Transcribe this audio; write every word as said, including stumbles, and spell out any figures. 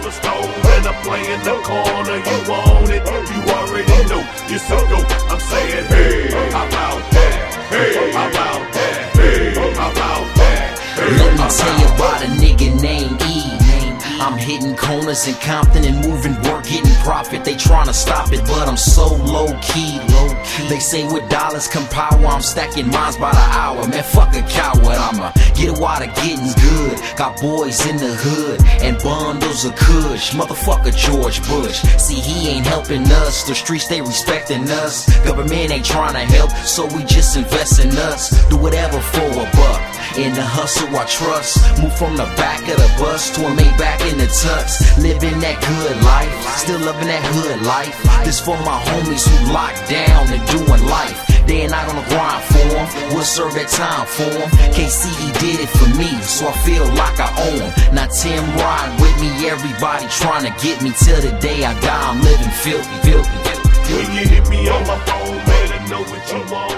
the stove and a play in the corner. You want it, you already know. You're so dope. I'm saying, hey, how about that? Hey, how about that? Hey, how about that? Hey, let me tell you about a nigga named E. I'm hitting corners in Compton and moving work, getting profit. They tryna stop it, but I'm so low-key, low-key. They say with dollars come power, I'm stacking mines by the hour. Man, fuck a coward, I'ma get a while the getting's good. Got boys in the hood and bundles of kush. Motherfucker George Bush, see he ain't helping us. The streets they respecting us. Government ain't tryna help, so we just invest in us. Do whatever for a buck. In the hustle I trust. Move from the back of the bus to a Maybach in the tux. Living that good life, still loving that hood life. This for my homies who locked down and doing life. Day and night on the grind for them, we'll serve that time for them. K C he did it for me, so I feel like I own him. Now Tim ride with me, everybody trying to get me. Till the day I die I'm living filthy, filthy, filthy. When you hit me on my phone, better know what you want.